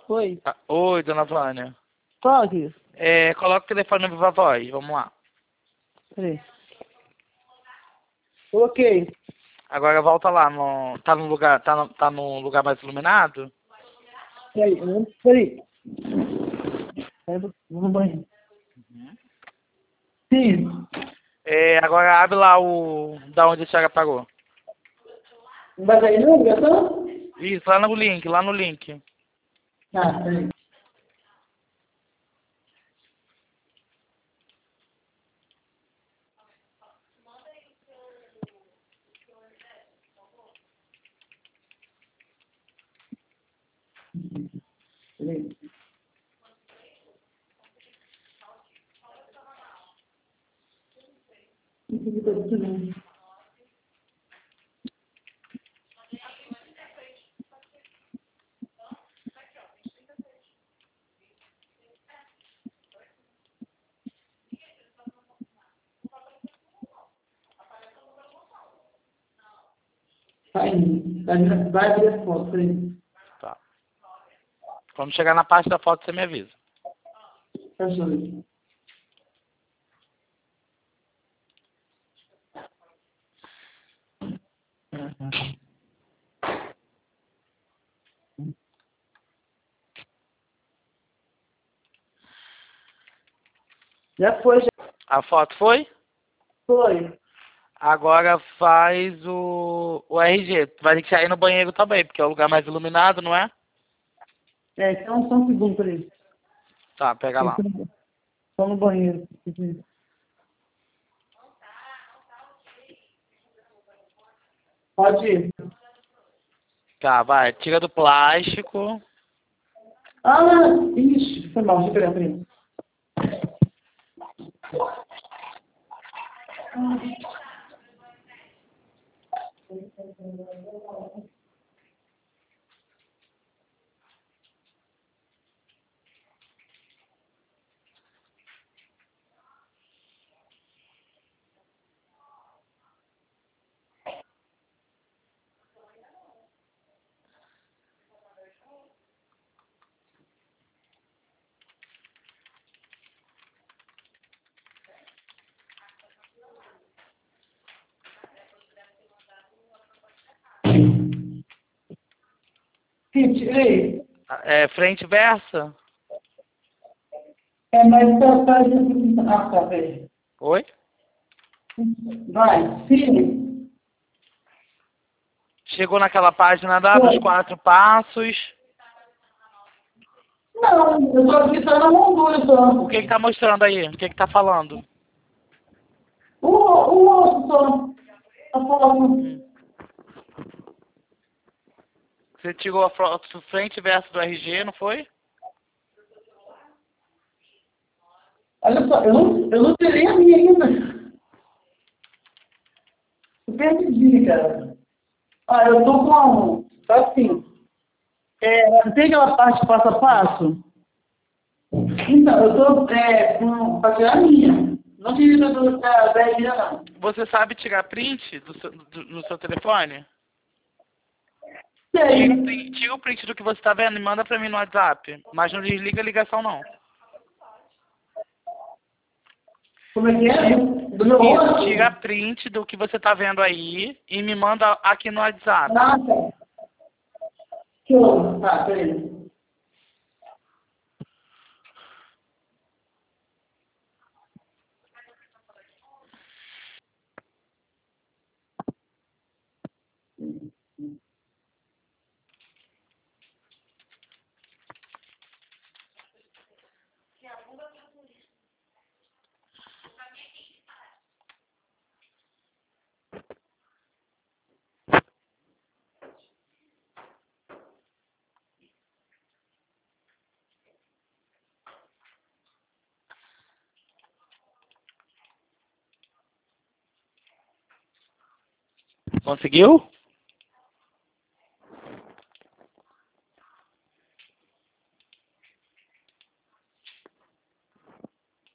Oi. Oi, dona Vânia. Toque. Coloca o telefone no Viva Voz, vamos lá. Peraí. Ok. Agora volta lá, tá no lugar, tá no lugar mais iluminado? Peraí. Peraí. Vamos no banheiro. Sim. Agora abre lá da onde a senhora pagou. Vai sair na ligação? Isso, lá no link. Tá, peraí. Peraí. Vai indo. Vai abrir as fotos, peraí. Tá. Quando chegar na parte da foto, você me avisa. Achou. Já foi, já A foto foi? foi. Agora faz o RG. Vai ter que sair no banheiro também, porque é o lugar mais iluminado, não é? Então só um segundo, peraí. Tá, pega lá. Só no banheiro. Pode ir. Tá, vai. Tira do plástico. Ah, ixi, foi mal, deixa eu pegar, peraí. Sim, tirei. Frente e versa. Mas tá. Ah, tá, peraí. Oi? Vai, sim. Chegou naquela página dos Foi. 4 passos. Não, eu tô aqui só na moldura só. O que tá mostrando aí? O que tá falando? O outro só. A foto. Você tirou a foto frente e verso do RG, não foi? Olha só, eu não tirei a minha ainda. Eu perdi, cara. Ah, eu tô com a mão. Tá assim. Tem aquela parte passo a passo? Então, eu tô pra tirar a minha. Não tirei da minha, não. Você sabe tirar print no seu telefone? Sei. Tira o print do que você tá vendo e manda pra mim no WhatsApp. Mas não desliga a ligação, não. Como é que é? Do meu Isso, rosto? tira print do que você tá vendo aí e me manda aqui no WhatsApp. Nada. Show. Tá, peraí. Conseguiu?